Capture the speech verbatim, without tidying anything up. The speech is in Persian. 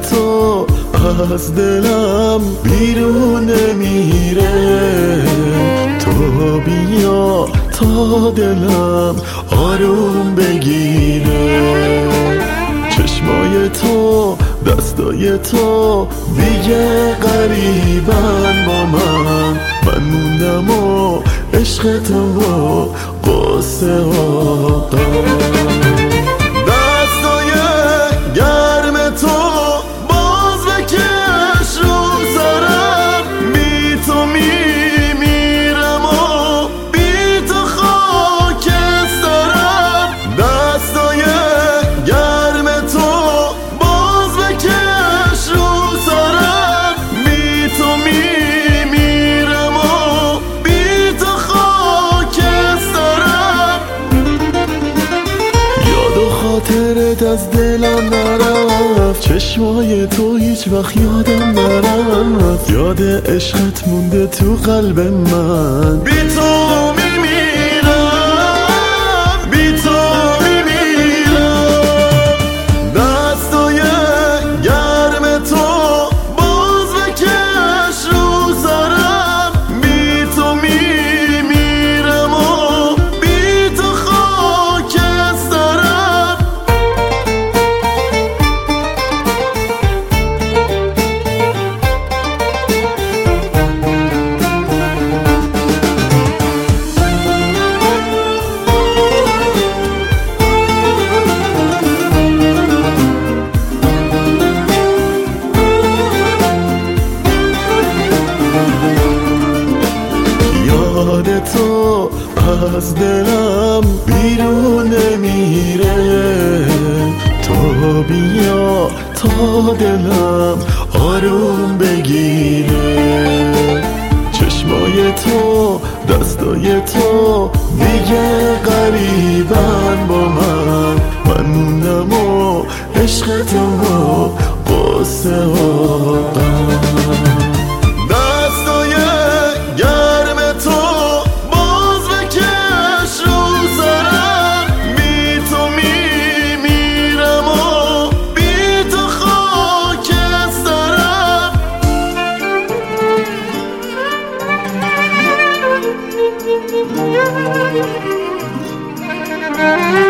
تو از دلم بیرون نمیره. تو بیا تا دلم آروم بگیره. چشمای تو دستای تو دیگه قریبن با من. من موندم و عشق تو و قصه آقا. دستای گرم تو باز بکش رو سرم. بی تو میمیرم و بی تو خاکسترم. دستای گرم تو باز بکش رو سرم. بی تو میمیرم و بی تو خاکسترم. یاد و خاطرت از دلم نرفت. چشمای تو هیچ وقت یادم نرفت. یاد عشقت مونده تو قلب من. بی تو میمیرم، بی تو میمیرم. دستای گرم تو باز بکش رو سرم. بی تو میمیرم و بی تو خاکسترم. یاد تو از دلم بیرون نمیره. تو بیا تا دلم آروم بگیره. چشمای تو دستای تو دیگه قریبن با من. من موندم و عشق تو و قصه آقا. دستای گرم تو باز بکش رو سرم. بی تو میمیرم و بی تو خاکسترم.